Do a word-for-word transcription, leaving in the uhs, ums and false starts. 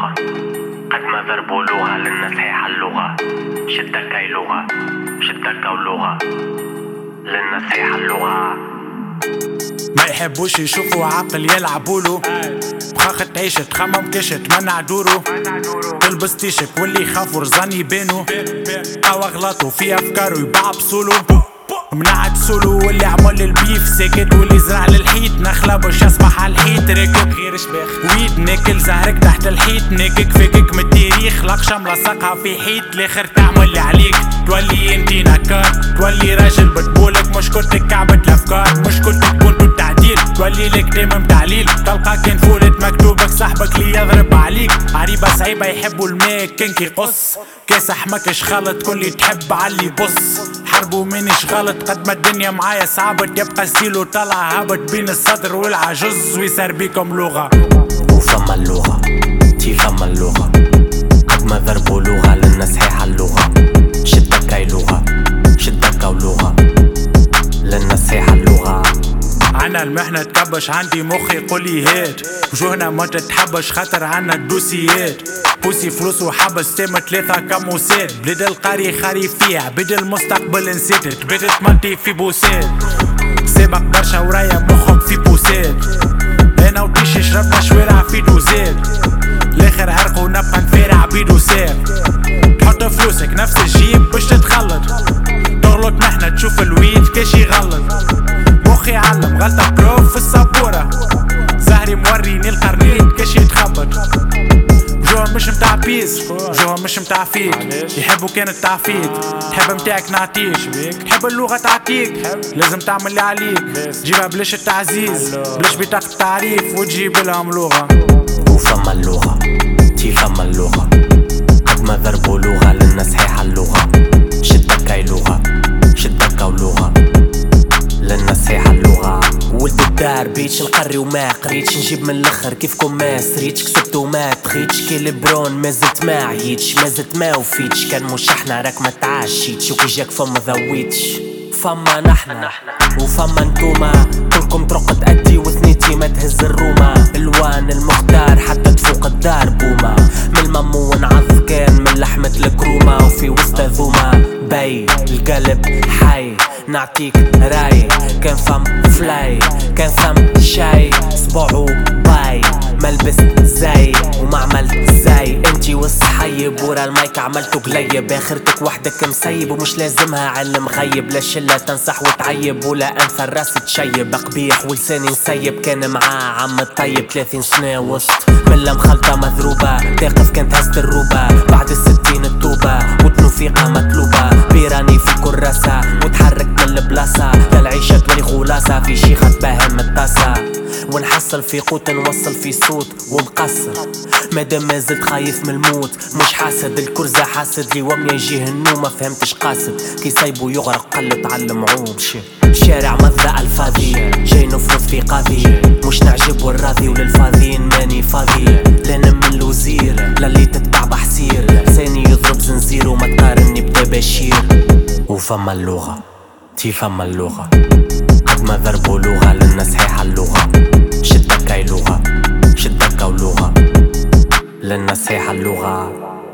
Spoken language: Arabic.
اللغة، قد ما ضربوا لغة للناس هيحلوها. شدك اي لغة، شدك او لغة للناس هيحلوها. ما يحبوش يشوفوا عقل يلعبولو، بخاخة تعيش تخمم كيش تمنع دورو، تلبس تيشك واللي يخافوا رزان يبانو، او اغلاطو في افكارو يباع بصولو، منعت سولو واللي عمل البيف ساكت، واللي زرع للحيط نخلة باش يصبح على الحيط راكب غير شباخ ويد ناكل زهرك تحت الحيط، ناكك فيكك من التاريخ لقشة ملصقها في حيط، لاخر تعمل اللي عليك تولي انتي نكار، تولي راجل بتبولك مشكلتك كعبة الافكار، مشكلتك بونتو التعديل تولي لك تمام تعليل، تلقى كان فولت مكتوبك صاحبك لي يضرب عليك، عريبة صعيبة يحبوا الماء كان كيقص، كاس حمكش غلط كل تحب علي بص، حربو منيش غلط قد ما الدنيا معايا صعبت، يبقى ستيلو طلع هابط بين الصدر والعجز ويصير بيكم لغة. وفما اللغة تي فما اللغة، قد ما ضربوا لغة للناس هيحلوها. شدك اي لغة، شدك او لغة للناس هيحلوها. عنا المحنة تكبش عندي مخي قولي هات، وجوهنا ما تتحبش خاطر عنا الدوسيات، بوسي فلوس وحبس تم ثلاثة كموسات، بلاد القاري خاري فيها بدا المستقبل نسيت، بدت منتي في بوسات، سابق برشا ورايا مخك في بوسات، انا وتيشي شربنا شوارع في دوزات، لاخر عرق ونبقى نفارع بدوسات، تحط فلوسك نفس الجيب باش تتخلط، تغلط نحنا تشوف الويد كاش يغلط، مخي علم غلطة بروف في السبورة، زهري موريني القرنيت كاش يتخبط، جوه مش متاع بيس جوه مش متاع فيك، يحبوا كانت تعفيت تحب متاعك نعطيك، تحب اللغة تعطيك لازم تعمل اللي عليك، جيبها بلاش التعزيز بلاش بطاقة تعريف وتجيب لهم لغة. وفما اللغة تي فما اللغة، قد ما ضربوا لغة للناس هيحلوها. شدك اي لغة، شدك او لغة للناس هيحلوها. ولد الدار بيتش نقري وما قريتش، نجيب من الاخر كيفكم ما سريتش، كسبت وما تخيتش، كي لبرون مازلت ما عيتش، مازلت ما وفيتش، كان مش احنا راك ما تعشيتش، وكي جاك فما ذويتش. فما نحنا وفما نتوما، كلكم طرق تأدي وثنيتي ما تهز الرومة، الوان المختار حتى تفوق الدار بومة، من الممو نعض كان من لحمة الكرومة، وفي وسط ذومة باي القلب حي نعطيك راي، كان فم فلاي كان ثم شاي، صبعو باي ملبس زي وما عملت زي، انتي والصحيب ورا المايك عملتو قليب، اخرتك وحدك مسيب ومش لازمها علم غيب، لا شلة تنصح وتعيب ولا انثى الراس تشيب، قبيح ولساني نسيب كان معاه عم الطيب، ثلاثين سنة وسط ملة مخلطة مذروبة، تاقف كانت هزت الروبة بعد الستين التوبة، وتنوفيقة مطلوبة بيراني في كراسة، وتحرك من البلاصة للعيشة تولي خلاصة، في شيخة تباهم الطاسة، ونحصل في قوت نوصل في صوت ومقصر، مادام مازلت خايف من الموت مش حاسد، الكرزة حاسد لي وميا يجيه النوم ما فهمتش قاصد، كي صيبو يغرق قل تعلم عوم شارع مضى الفاضي، جاي نفرض في قاضي مش نعجب والراضي، وللفاضيين ماني فاضي، لا نمن الوزير للي تتبع بحسير، لساني يضرب زنزير وما تقارني بتباشير. وفما اللغة تي فما اللغة، قد ما ضربوا لغة للناس هيحلوها. شدك اي لغة، شدك او لغة للناس هيحلوها.